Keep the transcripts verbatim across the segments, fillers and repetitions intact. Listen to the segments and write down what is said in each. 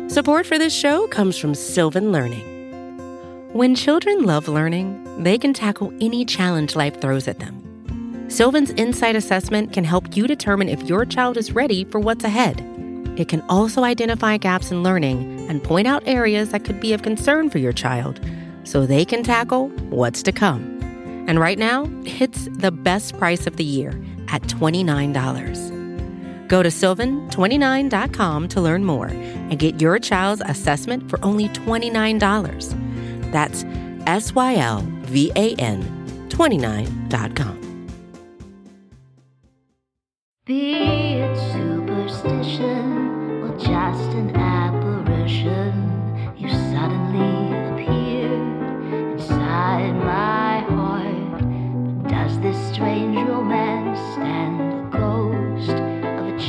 Support for this show comes from Sylvan Learning. When children love learning, they can tackle any challenge life throws at them. Sylvan's Insight Assessment can help you determine if your child is ready for what's ahead. It can also identify gaps in learning and point out areas that could be of concern for your child so they can tackle what's to come. And right now, it's the best price of the year at twenty-nine dollars. Go to sylvan twenty-nine dot com to learn more and get your child's assessment for only twenty-nine dollars. That's S Y L V A N twenty-nine dot com. Be it superstition or just an apparition, you suddenly appeared inside my heart. But does this strange romance stand the ghost of a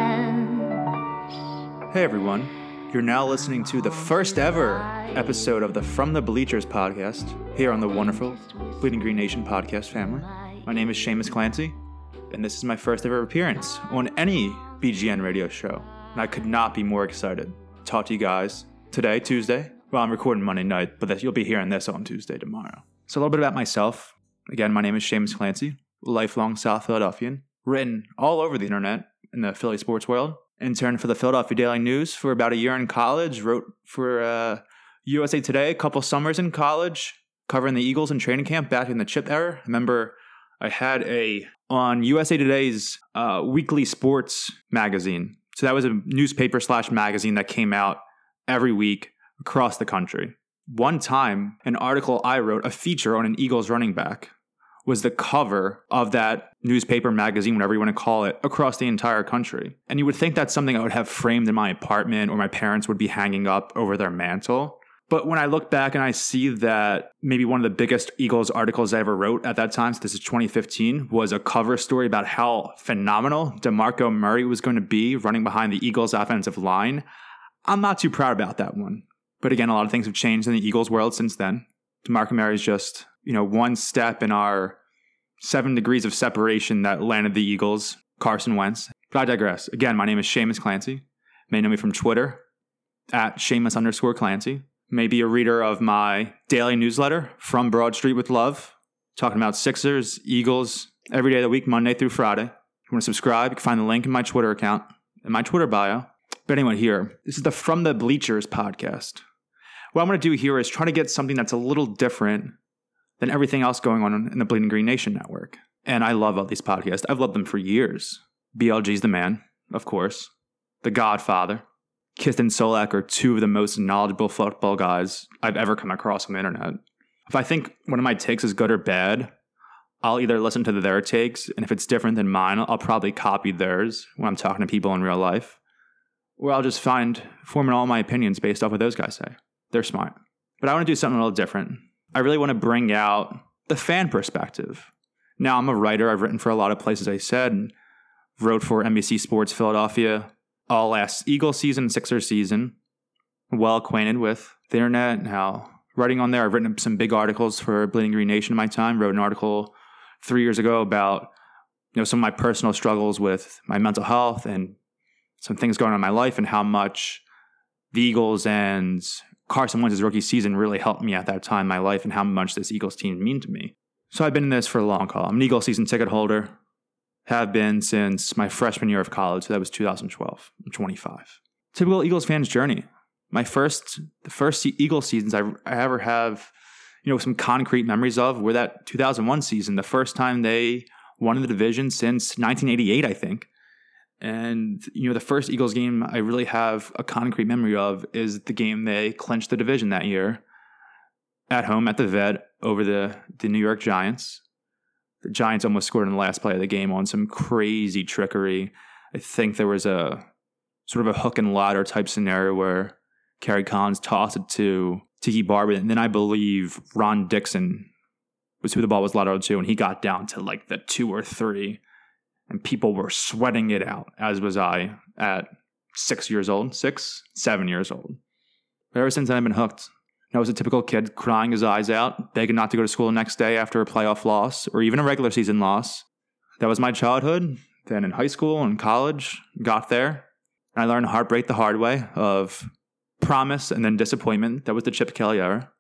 chance? Hey everyone, you're now listening to the first ever episode of the From the Bleachers podcast here on the wonderful Bleeding Green Nation podcast family. My name is Seamus Clancy, and this is my first ever appearance on any B G N radio show. And I could not be more excited to talk to you guys today, Tuesday. Well, I'm recording Monday night, but you'll be hearing this on Tuesday tomorrow. So a little bit about myself. Again, my name is Seamus Clancy, lifelong South Philadelphian, written all over the internet in the Philly sports world. Interned for the Philadelphia Daily News for about a year in college. Wrote for uh, U S A Today a couple summers in college, covering the Eagles in training camp back in the Chip era. Remember, I had a on U S A Today's uh, weekly sports magazine. So that was a newspaper slash magazine that came out every week across the country. One time, an article I wrote, a feature on an Eagles running back, was the cover of that newspaper magazine, whatever you want to call it, across the entire country. And you would think that's something I would have framed in my apartment or my parents would be hanging up over their mantle. But when I look back and I see that maybe one of the biggest Eagles articles I ever wrote at that time, so this is twenty fifteen, was a cover story about how phenomenal DeMarco Murray was going to be running behind the Eagles offensive line, I'm not too proud about that one. But again, a lot of things have changed in the Eagles world since then. DeMarco Murray is just, you know, one step in our seven degrees of separation that landed the Eagles, Carson Wentz. But I digress. Again, my name is Seamus Clancy. You may know me from Twitter, at Seamus underscore Clancy. Maybe a reader of my daily newsletter, From Broad Street with Love, talking about Sixers, Eagles, every day of the week, Monday through Friday. If you want to subscribe, you can find the link in my Twitter account, in my Twitter bio. But anyway, here, this is the From the Bleachers podcast. What I'm going to do here is try to get something that's a little different than everything else going on in the Bleeding Green Nation network. And I love all these podcasts. I've loved them for years. B L G's the man, of course. The Godfather. Kist and Solak are two of the most knowledgeable football guys I've ever come across on the internet. If I think one of my takes is good or bad, I'll either listen to their takes, and if it's different than mine, I'll probably copy theirs when I'm talking to people in real life. Or I'll just find, forming all my opinions based off what those guys say. They're smart. But I want to do something a little different. I really want to bring out the fan perspective. Now, I'm a writer. I've written for a lot of places, I said, and wrote for N B C Sports Philadelphia all last Eagles season, Sixers season. Well acquainted with the internet and how writing on there. I've written some big articles for Bleeding Green Nation in my time. Wrote an article three years ago about, you know, some of my personal struggles with my mental health and some things going on in my life and how much the Eagles and Carson Wentz's rookie season really helped me at that time in my life and how much this Eagles team mean to me. So I've been in this for a long haul. I'm an Eagles season ticket holder. Have been since my freshman year of college. So that was two thousand twelve. I'm twenty-five. Typical Eagles fan's journey. My first, the first Eagles seasons I, I ever have, you know, some concrete memories of were that two thousand one season, the first time they won the division since nineteen eighty-eight, I think. And, you know, the first Eagles game I really have a concrete memory of is the game they clinched the division that year at home at the Vet over the, the New York Giants. The Giants almost scored in the last play of the game on some crazy trickery. I think there was a sort of a hook and ladder type scenario where Kerry Collins tossed it to Tiki Barber. And then I believe Ron Dixon was who the ball was lateral to, and he got down to like the two or three. And people were sweating it out, as was I at six years old, six, seven years old. But ever since then, I've been hooked. I was a typical kid crying his eyes out, begging not to go to school the next day after a playoff loss or even a regular season loss. That was my childhood. Then in high school and college, got there. And I learned heartbreak the hard way of promise and then disappointment. That was the Chip Kelly era.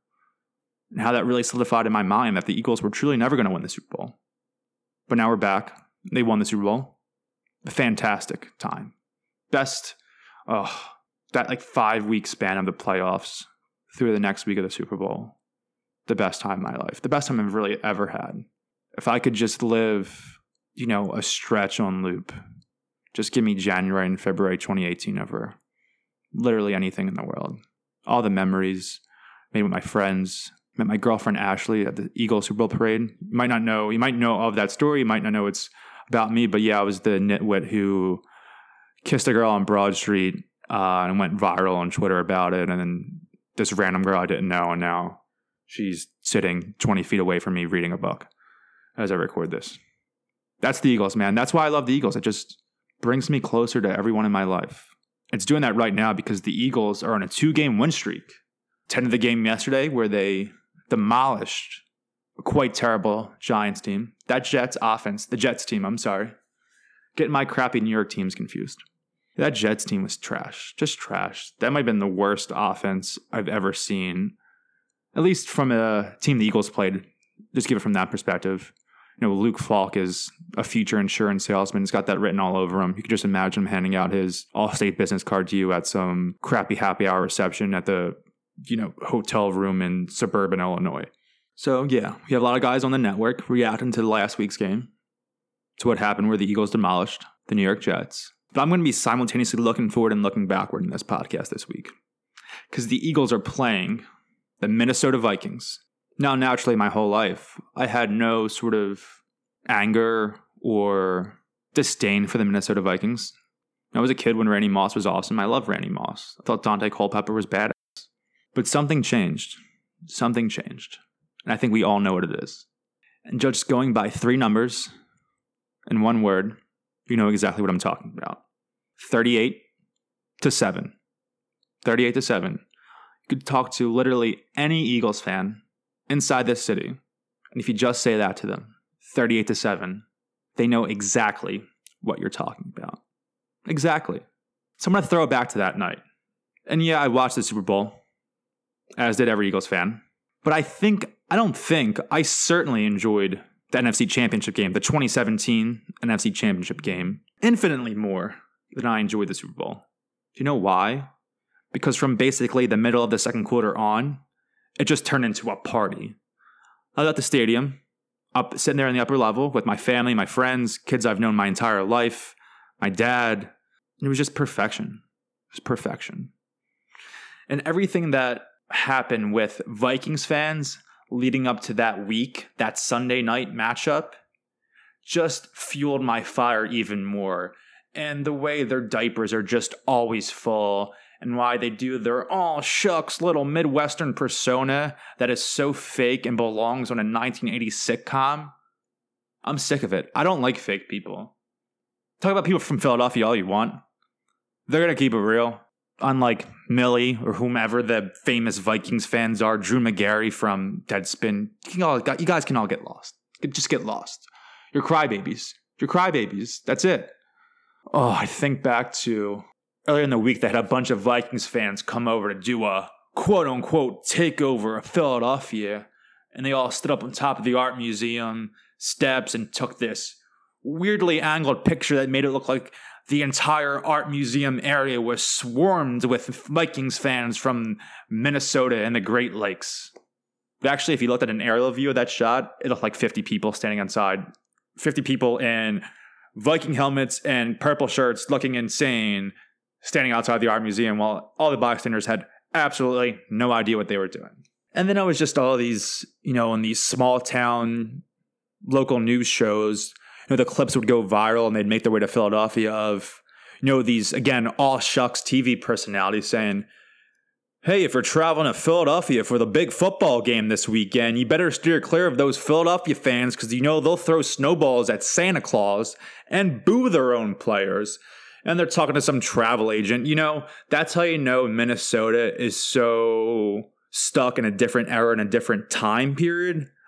And how that really solidified in my mind that the Eagles were truly never going to win the Super Bowl. But now we're back. They won the Super Bowl. A fantastic time. Best, oh, that like five week span of the playoffs through the next week of the Super Bowl. The best time of my life. The best time I've really ever had. If I could just live, you know, a stretch on loop, just give me January and February twenty eighteen over literally anything in the world. All the memories made with my friends. Met my girlfriend Ashley at the Eagles Super Bowl parade. You might not know, you might know of that story. You might not know it's about me, but yeah, I was the nitwit who kissed a girl on Broad Street uh, and went viral on Twitter about it. And then this random girl I didn't know, and now she's sitting twenty feet away from me reading a book as I record this. That's the Eagles, man. That's why I love the Eagles. It just brings me closer to everyone in my life. It's doing that right now because the Eagles are on a two-game win streak. ten of the game yesterday where they demolished a quite terrible Giants team. That Jets offense, the Jets team, I'm sorry. Getting my crappy New York teams confused. That Jets team was trash. Just trash. That might have been the worst offense I've ever seen. At least from a team the Eagles played. Just give it from that perspective. You know, Luke Falk is a future insurance salesman. He's got that written all over him. You could just imagine him handing out his Allstate business card to you at some crappy happy hour reception at the, you know, hotel room in suburban Illinois. So, yeah, we have a lot of guys on the network reacting to the last week's game, to what happened where the Eagles demolished the New York Jets. But I'm going to be simultaneously looking forward and looking backward in this podcast this week. Because the Eagles are playing the Minnesota Vikings. Now, naturally, my whole life, I had no sort of anger or disdain for the Minnesota Vikings. I was a kid when Randy Moss was awesome. I love Randy Moss. I thought Dante Culpepper was badass. But something changed. Something changed. And I think we all know what it is. And just going by three numbers and one word, you know exactly what I'm talking about. thirty-eight to seven. thirty-eight to seven. You could talk to literally any Eagles fan inside this city. And if you just say that to them, thirty-eight to seven, they know exactly what you're talking about. Exactly. So I'm going to throw it back to that night. And yeah, I watched the Super Bowl, as did every Eagles fan. But I think, I don't think, I certainly enjoyed the N F C Championship game, the twenty seventeen N F C Championship game, infinitely more than I enjoyed the Super Bowl. Do you know why? Because from basically the middle of the second quarter on, it just turned into a party. I was at the stadium, up sitting there in the upper level with my family, my friends, kids I've known my entire life, my dad. It was just perfection. It was perfection. And everything that happened with Vikings fans leading up to that week, that Sunday night matchup, just fueled my fire even more. And the way their diapers are just always full, and why they do their all shucks little Midwestern persona that is so fake and belongs on a nineteen eighties sitcom. I'm sick of it. I don't like fake people. Talk about people from Philadelphia all you want. They're going to keep it real. Unlike Millie or whomever the famous Vikings fans are, Drew McGarry from Deadspin. You, can all, you guys can all get lost. Just get lost. You're crybabies. You're crybabies. That's it. Oh, I think back to earlier in the week, they had a bunch of Vikings fans come over to do a quote-unquote takeover of Philadelphia, and they all stood up on top of the art museum steps and took this weirdly angled picture that made it look like the entire art museum area was swarmed with Vikings fans from Minnesota and the Great Lakes. But actually, if you looked at an aerial view of that shot, it looked like fifty people standing outside. fifty people in Viking helmets and purple shirts looking insane, standing outside the art museum while all the bystanders had absolutely no idea what they were doing. And then it was just all these, you know, in these small town local news shows, you know, the clips would go viral and they'd make their way to Philadelphia of, you know, these, again, all shucks T V personalities saying, hey, if you're traveling to Philadelphia for the big football game this weekend, you better steer clear of those Philadelphia fans because, you know, they'll throw snowballs at Santa Claus and boo their own players. And they're talking to some travel agent. You know, that's how you know Minnesota is so stuck in a different era, in a different time period.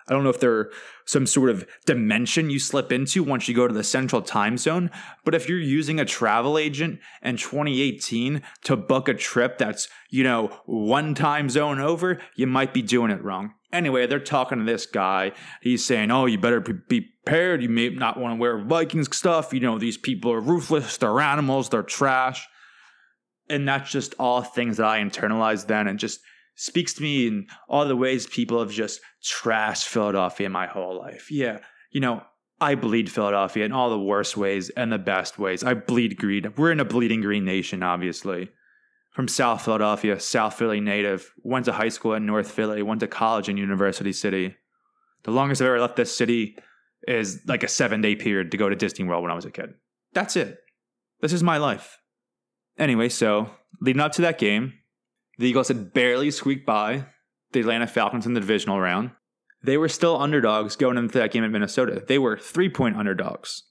I don't know if they're some sort of dimension you slip into once you go to the central time zone, but if you're using a travel agent in twenty eighteen to book a trip that's, you know, one time zone over, you might be doing it wrong. Anyway, they're talking to this guy. He's saying, oh, you better be prepared. You may not want to wear Vikings stuff. You know, these people are ruthless. They're animals. They're trash. And that's just all things that I internalized then, and just speaks to me in all the ways people have just trashed Philadelphia my whole life. Yeah, you know, I bleed Philadelphia in all the worst ways and the best ways. I bleed green. We're in a bleeding green nation, obviously. From South Philadelphia, South Philly native, went to high school in North Philly, went to college in University City. The longest I've ever left this city is like a seven-day period to go to Disney World when I was a kid. That's it. This is my life. Anyway, so leading up to that game, the Eagles had barely squeaked by the Atlanta Falcons in the divisional round. They were still underdogs going into that game in Minnesota. They were three-point underdogs.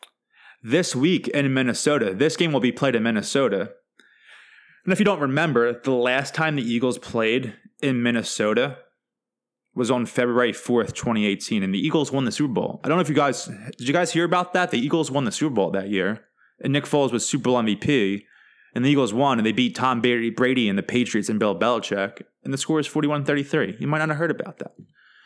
This week in Minnesota, this game will be played in Minnesota. And if you don't remember, the last time the Eagles played in Minnesota was on February fourth, twenty eighteen, and the Eagles won the Super Bowl. I don't know if you guys, did you guys hear about that? The Eagles won the Super Bowl that year, and Nick Foles was Super Bowl M V P. And the Eagles won, and they beat Tom Brady and the Patriots and Bill Belichick. And the score is forty-one thirty-three. You might not have heard about that.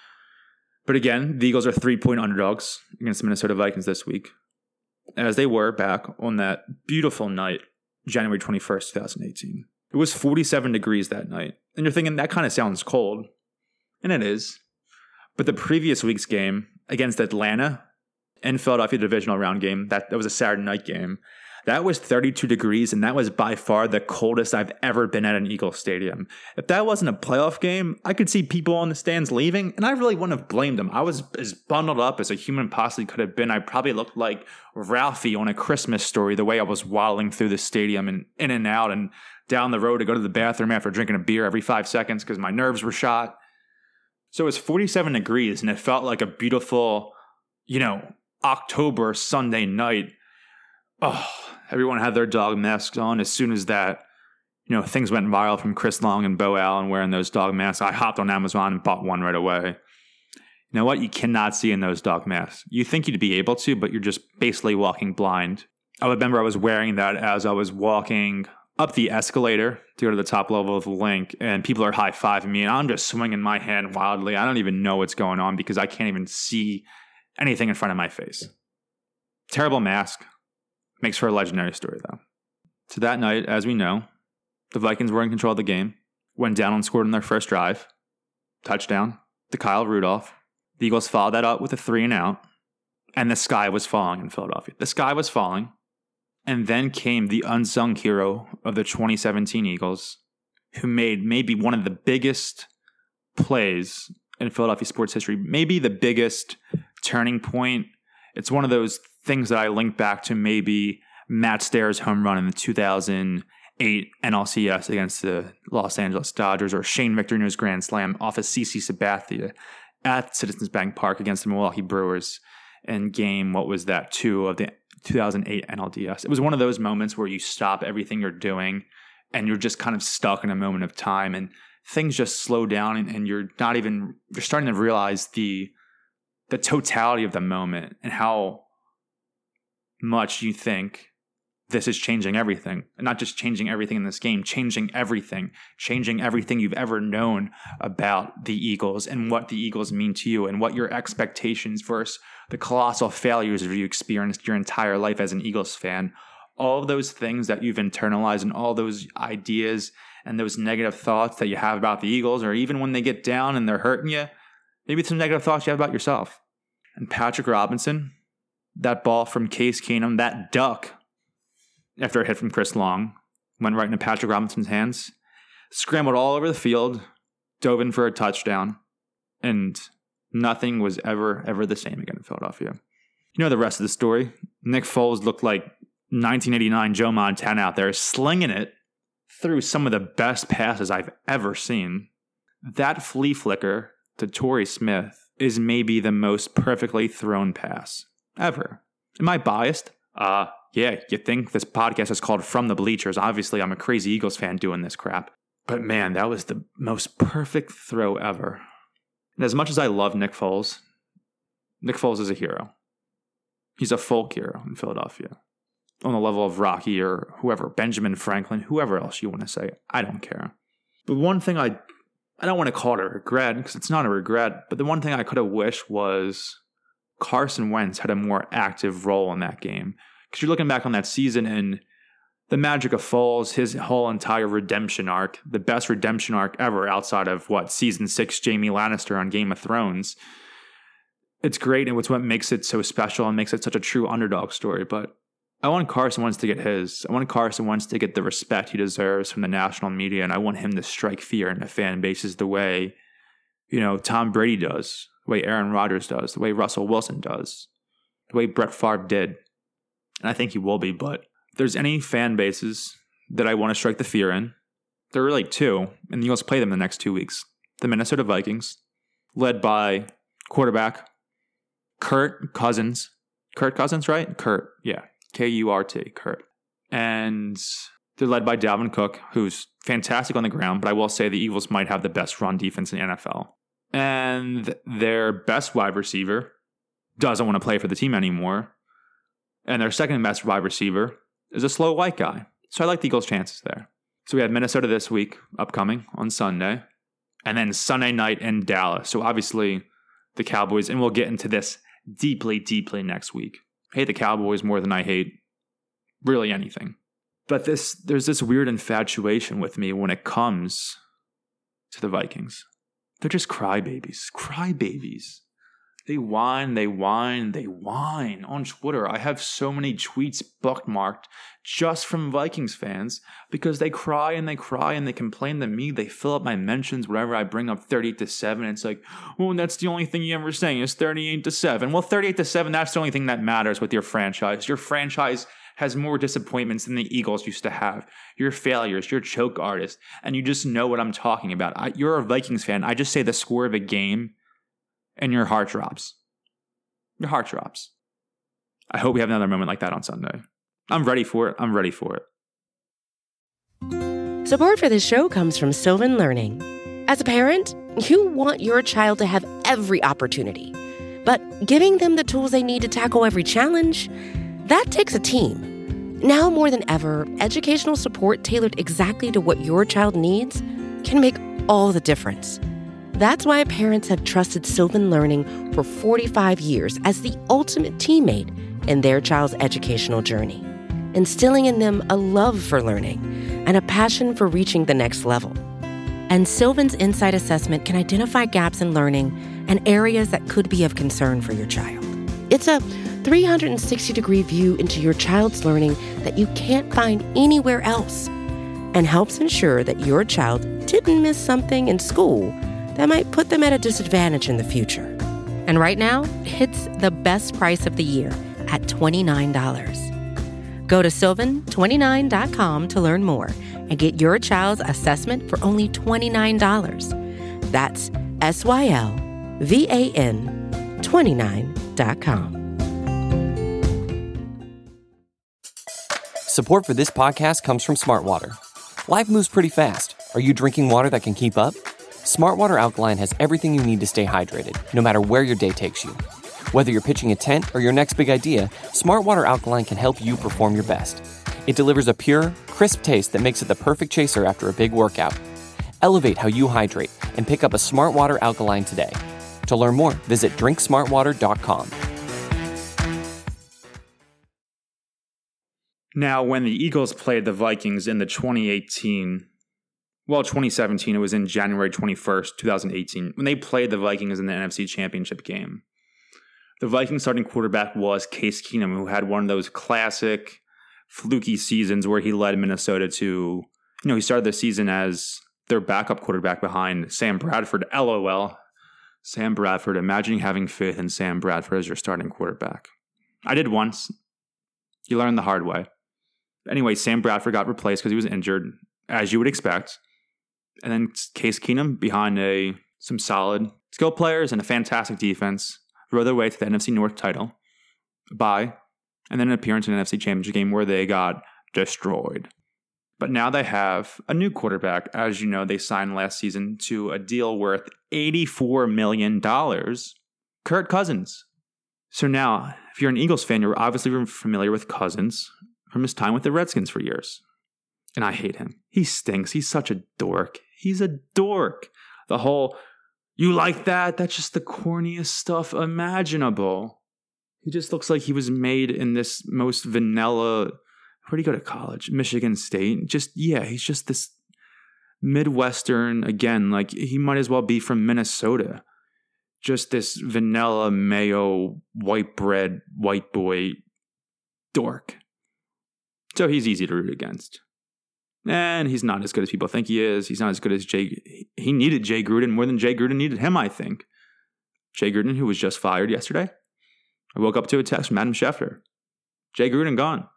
But again, the Eagles are three-point underdogs against the Minnesota Vikings this week, as they were back on that beautiful night, January twenty-first, twenty eighteen. It was forty-seven degrees that night. And you're thinking, that kind of sounds cold. And it is. But the previous week's game against Atlanta and Philadelphia divisional round game, that, that was a Saturday night game, that was thirty-two degrees, and that was by far the coldest I've ever been at an Eagles stadium. If that wasn't a playoff game, I could see people on the stands leaving, and I really wouldn't have blamed them. I was as bundled up as a human possibly could have been. I probably looked like Ralphie on A Christmas Story, the way I was waddling through the stadium and in and out and down the road to go to the bathroom after drinking a beer every five seconds because my nerves were shot. So it was forty-seven degrees, and it felt like a beautiful, you know, October Sunday night. Oh, everyone had their dog masks on. As soon as that, you know, things went viral from Chris Long and Bo Allen wearing those dog masks, I hopped on Amazon and bought one right away. You know what? You cannot see in those dog masks. You think you'd be able to, but you're just basically walking blind. I remember I was wearing that as I was walking up the escalator to go to the top level of the link, and people are high-fiving me, and I'm just swinging my hand wildly. I don't even know what's going on because I can't even see anything in front of my face. Terrible mask. Makes for a legendary story, though. So that night, as we know, the Vikings were in control of the game, went down and scored on their first drive. Touchdown to Kyle Rudolph. The Eagles followed that up with a three and out, and the sky was falling in Philadelphia. The sky was falling, and then came the unsung hero of the twenty seventeen Eagles, who made maybe one of the biggest plays in Philadelphia sports history, maybe the biggest turning point. It's one of those things that I link back to maybe Matt Stairs' home run in the two thousand eight N L C S against the Los Angeles Dodgers, or Shane Victorino's grand slam off of CeCe Sabathia at Citizens Bank Park against the Milwaukee Brewers in game, what was that, two of the two thousand eight N L D S. It was one of those moments where you stop everything you're doing and you're just kind of stuck in a moment of time, and things just slow down, and, and you're not even, you're starting to realize the the totality of the moment and how much you think this is changing everything. And not just changing everything in this game, changing everything, changing everything you've ever known about the Eagles and what the Eagles mean to you and what your expectations versus the colossal failures you experienced your entire life as an Eagles fan. All of those things that you've internalized and all those ideas and those negative thoughts that you have about the Eagles, or even when they get down and they're hurting you, maybe some negative thoughts you have about yourself. And Patrick Robinson, that ball from Case Keenum, that duck, after a hit from Chris Long, went right into Patrick Robinson's hands, scrambled all over the field, dove in for a touchdown, and nothing was ever, ever the same again in Philadelphia. You know the rest of the story. Nick Foles looked like nineteen eighty-nine Joe Montana out there, slinging it through some of the best passes I've ever seen. That flea flicker to Torrey Smith is maybe the most perfectly thrown pass ever. Am I biased? Uh, yeah, you think this podcast is called From the Bleachers. Obviously, I'm a crazy Eagles fan doing this crap. But man, that was the most perfect throw ever. And as much as I love Nick Foles, Nick Foles is a hero. He's a folk hero in Philadelphia. On the level of Rocky or whoever, Benjamin Franklin, whoever else you want to say. I don't care. But one thing I, I don't want to call it a regret because it's not a regret, but the one thing I could have wished was Carson Wentz had a more active role in that game. Because you're looking back on that season and the magic of Foles, his whole entire redemption arc, the best redemption arc ever outside of, what, season six Jaime Lannister on Game of Thrones. It's great and it's what makes it so special and makes it such a true underdog story. But I want Carson Wentz to get his. I want Carson Wentz to get the respect he deserves from the national media, and I want him to strike fear in the fan bases the way, you know, Tom Brady does, the way Aaron Rodgers does, the way Russell Wilson does, the way Brett Favre did. And I think he will be, but if there's any fan bases that I want to strike the fear in, there are really two, and the Eagles play them the next two weeks. The Minnesota Vikings, led by quarterback Kirk Cousins. Kirk Cousins, right? Kurt, yeah. K U R T, Kurt. And they're led by Dalvin Cook, who's fantastic on the ground, but I will say the Eagles might have the best run defense in the N F L. And their best wide receiver doesn't want to play for the team anymore. And their second best wide receiver is a slow white guy. So I like the Eagles' chances there. So we have Minnesota this week, upcoming on Sunday. And then Sunday night in Dallas. So obviously the Cowboys, and we'll get into this deeply, deeply next week. I hate the Cowboys more than I hate really anything. But this there's this weird infatuation with me when it comes to the Vikings. They're just crybabies. Crybabies. They whine, they whine, they whine. On Twitter, I have so many tweets bookmarked just from Vikings fans because they cry and they cry and they complain to me. They fill up my mentions whenever I bring up thirty-eight to seven. It's like, oh, and that's the only thing you ever saying is thirty-eight to seven. Well, thirty-eight to seven, that's the only thing that matters with your franchise. Your franchise has more disappointments than the Eagles used to have. Your failures, your choke artists, and you just know what I'm talking about. I, you're a Vikings fan. I just say the score of a game and your heart drops. Your heart drops. I hope we have another moment like that on Sunday. I'm ready for it. I'm ready for it. Support for this show comes from Sylvan Learning. As a parent, you want your child to have every opportunity. But giving them the tools they need to tackle every challenge, that takes a team. Now more than ever, educational support tailored exactly to what your child needs can make all the difference. That's why parents have trusted Sylvan Learning for forty-five years as the ultimate teammate in their child's educational journey, instilling in them a love for learning and a passion for reaching the next level. And Sylvan's Insight Assessment can identify gaps in learning and areas that could be of concern for your child. It's a three hundred sixty degree view into your child's learning that you can't find anywhere else, and helps ensure that your child didn't miss something in school that might put them at a disadvantage in the future. And right now, it's the best price of the year at twenty-nine dollars. Go to sylvan twenty-nine dot com to learn more and get your child's assessment for only twenty-nine dollars. That's S Y L V A N twenty-nine dot com. Support for this podcast comes from Smartwater. Life moves pretty fast. Are you drinking water that can keep up? Smartwater Alkaline has everything you need to stay hydrated, no matter where your day takes you. Whether you're pitching a tent or your next big idea, Smartwater Alkaline can help you perform your best. It delivers a pure, crisp taste that makes it the perfect chaser after a big workout. Elevate how you hydrate and pick up a Smartwater Alkaline today. To learn more, visit drink smartwater dot com. Now, when the Eagles played the Vikings in the twenty eighteen Well, twenty seventeen, it was in January twenty-first, twenty eighteen, when they played the Vikings in the N F C Championship game. The Vikings starting quarterback was Case Keenum, who had one of those classic fluky seasons where he led Minnesota to, you know, he started the season as their backup quarterback behind Sam Bradford, LOL. Sam Bradford, imagine having faith in Sam Bradford as your starting quarterback. I did once. You learn the hard way. Anyway, Sam Bradford got replaced because he was injured, as you would expect. And then Case Keenum, behind a some solid skill players and a fantastic defense, rode their way to the N F C North title. Bye. And then an appearance in an N F C Championship game where they got destroyed. But now they have a new quarterback. As you know, they signed last season to a deal worth eighty-four million dollars. Kirk Cousins. So now, if you're an Eagles fan, you're obviously familiar with Cousins from his time with the Redskins for years. And I hate him. He stinks. He's such a dork. He's a dork. The whole, you like that? That's just the corniest stuff imaginable. He just looks like he was made in this most vanilla, where'd he go to college? Michigan State. Just, yeah, he's just this Midwestern, again, like he might as well be from Minnesota. Just this vanilla, mayo, white bread, white boy dork. So he's easy to root against. And he's not as good as people think he is. He's not as good as Jay. He needed Jay Gruden more than Jay Gruden needed him, I think. Jay Gruden, who was just fired yesterday. I woke up to a text from Adam Schefter. Jay Gruden gone.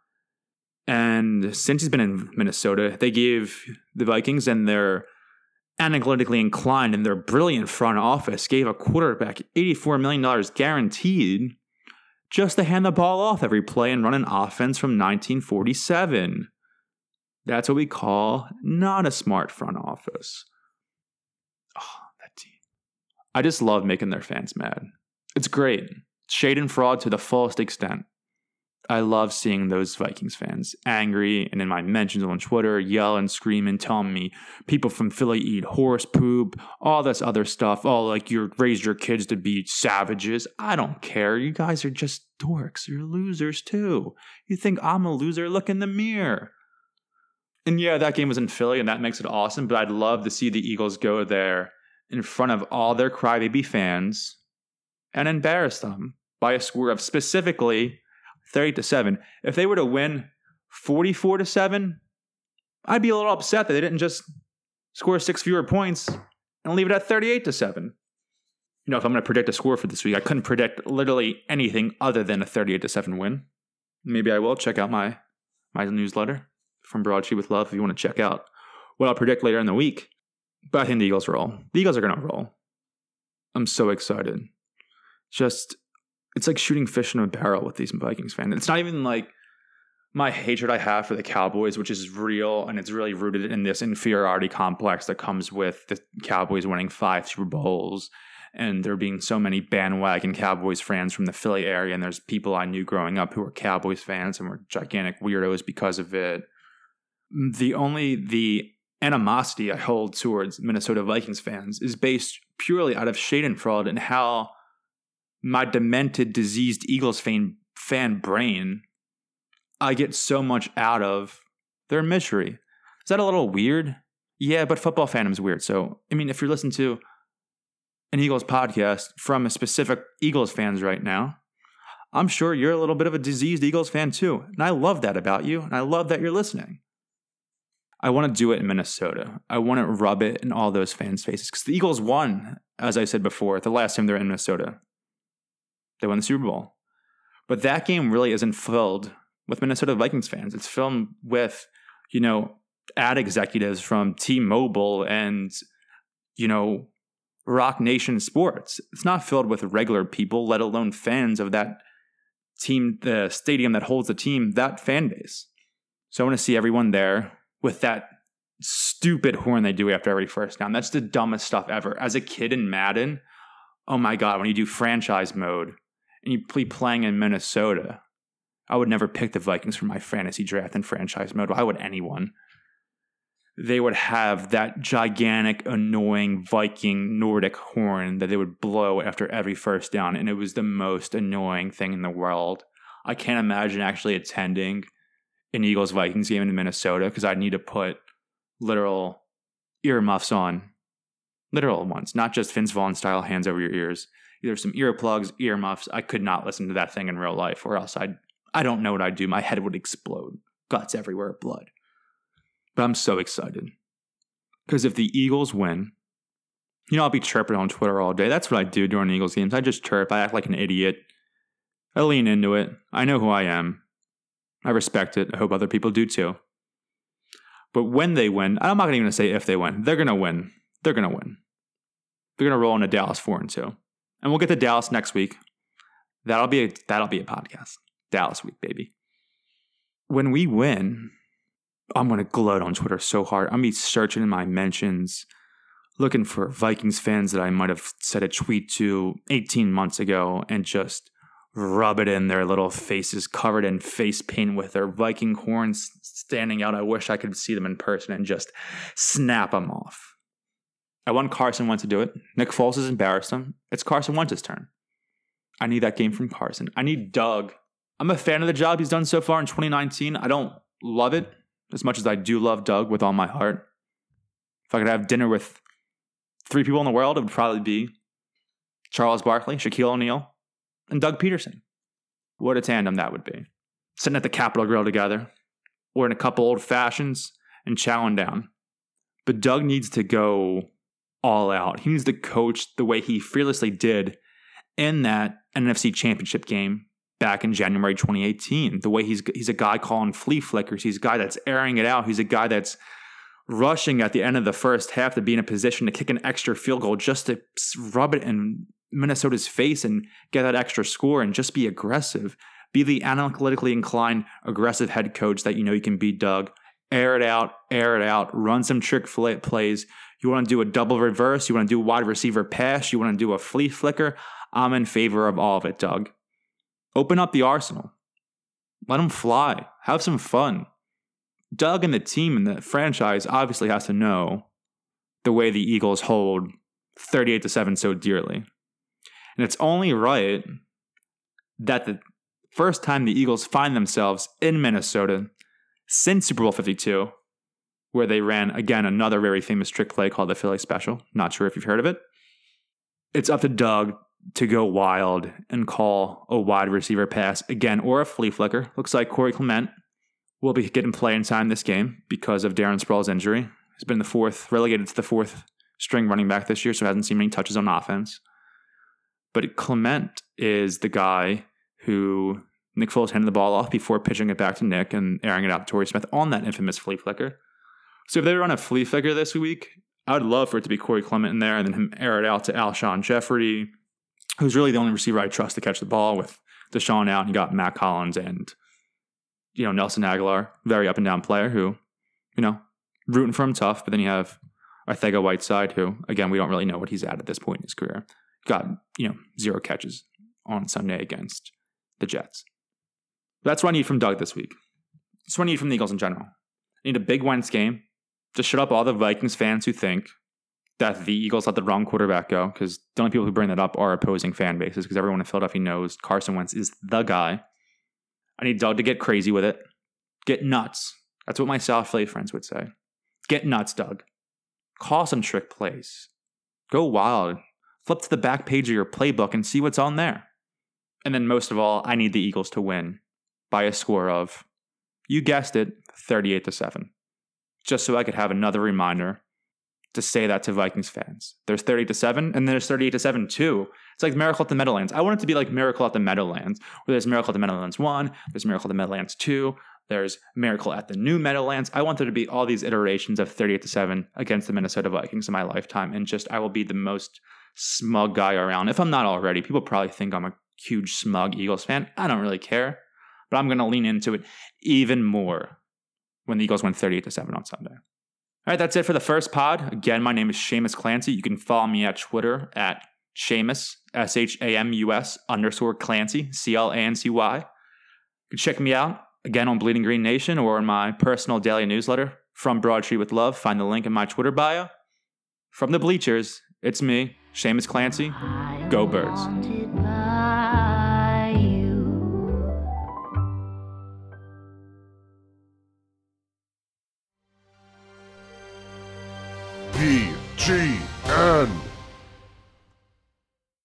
And since he's been in Minnesota, they gave the Vikings and their analytically inclined and their brilliant front office gave a quarterback eighty-four million dollars guaranteed just to hand the ball off every play and run an offense from nineteen forty-seven. That's what we call not a smart front office. Oh, that team. I just love making their fans mad. It's great. Shade and fraud to the fullest extent. I love seeing those Vikings fans angry and in my mentions on Twitter, yelling, screaming, telling me people from Philly eat horse poop, all this other stuff. Oh, like you raised your kids to be savages. I don't care. You guys are just dorks. You're losers too. You think I'm a loser? Look in the mirror. And yeah, that game was in Philly, and that makes it awesome, but I'd love to see the Eagles go there in front of all their crybaby fans and embarrass them by a score of specifically thirty to seven. If they were to win forty-four to seven, I'd be a little upset that they didn't just score six fewer points and leave it at thirty-eight to seven. You know, if I'm going to predict a score for this week, I couldn't predict literally anything other than a thirty-eight to seven win. Maybe I will check out my, my newsletter from Broadsheet with Love if you want to check out what I'll predict later in the week. But I think the Eagles roll. The Eagles are going to roll. I'm so excited. Just, it's like shooting fish in a barrel with these Vikings fans. It's not even like my hatred I have for the Cowboys, which is real, and it's really rooted in this inferiority complex that comes with the Cowboys winning five Super Bowls, and there being so many bandwagon Cowboys fans from the Philly area, and there's people I knew growing up who were Cowboys fans and were gigantic weirdos because of it. The only, the animosity I hold towards Minnesota Vikings fans is based purely out of shade and fraud and how my demented, diseased Eagles fan, fan brain, I get so much out of their misery. Is that a little weird? Yeah, but football fandom's weird. So, I mean, if you're listening to an Eagles podcast from a specific Eagles fans right now, I'm sure you're a little bit of a diseased Eagles fan too. And I love that about you. And I love that you're listening. I want to do it in Minnesota. I want to rub it in all those fans' faces. Because the Eagles won, as I said before, the last time they were in Minnesota. They won the Super Bowl. But that game really isn't filled with Minnesota Vikings fans. It's filled with, you know, ad executives from T-Mobile and, you know, Rock Nation Sports. It's not filled with regular people, let alone fans of that team, the stadium that holds the team, that fan base. So I want to see everyone there with that stupid horn they do after every first down. That's the dumbest stuff ever. As a kid in Madden, oh my God, when you do franchise mode and you be playing in Minnesota, I would never pick the Vikings for my fantasy draft in franchise mode. Why would anyone? They would have that gigantic, annoying Viking Nordic horn that they would blow after every first down, and it was the most annoying thing in the world. I can't imagine actually attending an Eagles-Vikings game in Minnesota because I'd need to put literal earmuffs on. Literal ones, not just Vince Vaughn style hands over your ears. Either some earplugs, earmuffs. I could not listen to that thing in real life, or else I'd, I don't know what I'd do. My head would explode. Guts everywhere, blood. But I'm so excited. Because if the Eagles win, you know, I'll be chirping on Twitter all day. That's what I do during Eagles games. I just chirp. I act like an idiot. I lean into it. I know who I am. I respect it. I hope other people do too. But when they win, I'm not even going to say if they win. They're going to win. They're going to win. They're going to roll into Dallas four and two. And we'll get to Dallas next week. That'll be a, that'll be a podcast. Dallas week, baby. When we win, I'm going to gloat on Twitter so hard. I'm going to be searching in my mentions, looking for Vikings fans that I might have said a tweet to eighteen months ago and just rub it in their little faces covered in face paint with their Viking horns standing out. I wish I could see them in person and just snap them off. I want Carson Wentz to do it. Nick Foles has embarrassed him. It's Carson Wentz's turn. I need that game from Carson. I need Doug. I'm a fan of the job he's done so far in twenty nineteen. I don't love it as much as I do love Doug with all my heart. If I could have dinner with three people in the world, it would probably be Charles Barkley, Shaquille O'Neal, and Doug Peterson. What a tandem that would be. Sitting at the Capitol Grill together, or in a couple old fashions, and chowing down. But Doug needs to go all out. He needs to coach the way he fearlessly did in that N F C Championship game back in January twenty eighteen. The way he's he's a guy calling flea flickers. He's a guy that's airing it out. He's a guy that's rushing at the end of the first half to be in a position to kick an extra field goal just to rub it in Minnesota's face and get that extra score and just be aggressive. Be the analytically inclined, aggressive head coach that you know you can be, Doug. Air it out, air it out, run some trick plays. You want to do a double reverse, you want to do a wide receiver pass, you want to do a flea flicker. I'm in favor of all of it, Doug. Open up the arsenal. Let them fly. Have some fun. Doug and the team and the franchise obviously has to know the way the Eagles hold thirty-eight to seven so dearly. And it's only right that the first time the Eagles find themselves in Minnesota since Super Bowl fifty-two, where they ran, again, another very famous trick play called the Philly Special. Not sure if you've heard of it. It's up to Doug to go wild and call a wide receiver pass again, or a flea flicker. Looks like Corey Clement will be getting playing time this game because of Darren Sproles' injury. He's been the fourth, relegated to the fourth string running back this year, so hasn't seen many touches on offense. But Clement is the guy who Nick Foles handed the ball off before pitching it back to Nick and airing it out to Torrey Smith on that infamous flea flicker. So if they run a flea flicker this week, I would love for it to be Corey Clement in there and then him air it out to Alshon Jeffrey, who's really the only receiver I trust to catch the ball. With Deshaun out, and you got Matt Collins and, you know, Nelson Aguilar, very up and down player who, you know, rooting for him tough. But then you have Arthega Whiteside, who, again, we don't really know what he's at at this point in his career. Got, you know, zero catches on Sunday against the Jets. That's what I need from Doug this week. That's what I need from the Eagles in general. I need a big Wentz game to shut up all the Vikings fans who think that the Eagles let the wrong quarterback go, because the only people who bring that up are opposing fan bases, because everyone in Philadelphia knows Carson Wentz is the guy. I need Doug to get crazy with it. Get nuts. That's what my South Philly friends would say. Get nuts, Doug. Call some trick plays. Go wild. Flip to the back page of your playbook and see what's on there. And then most of all, I need the Eagles to win by a score of, you guessed it, thirty-eight to seven. Just so I could have another reminder to say that to Vikings fans. There's thirty to seven, and there's thirty-eight to seven too. It's like Miracle at the Meadowlands. I want it to be like Miracle at the Meadowlands, where there's Miracle at the Meadowlands one, there's Miracle at the Meadowlands two, there's Miracle at the New Meadowlands. I want there to be all these iterations of thirty-eight to seven against the Minnesota Vikings in my lifetime, and just I will be the most smug guy around. If I'm not already, people probably think I'm a huge smug Eagles fan. I don't really care, but I'm going to lean into it even more when the Eagles win thirty-eight to seven on Sunday. All right, that's it for the first pod. Again, my name is Seamus Clancy. You can follow me at Twitter at Seamus, S H A M U S underscore Clancy, C L A N C Y. You can check me out, again, on Bleeding Green Nation or in my personal daily newsletter, From Broad Street with Love. Find the link in my Twitter bio. From the bleachers, it's me, Seamus Clancy. Go Birds. B G N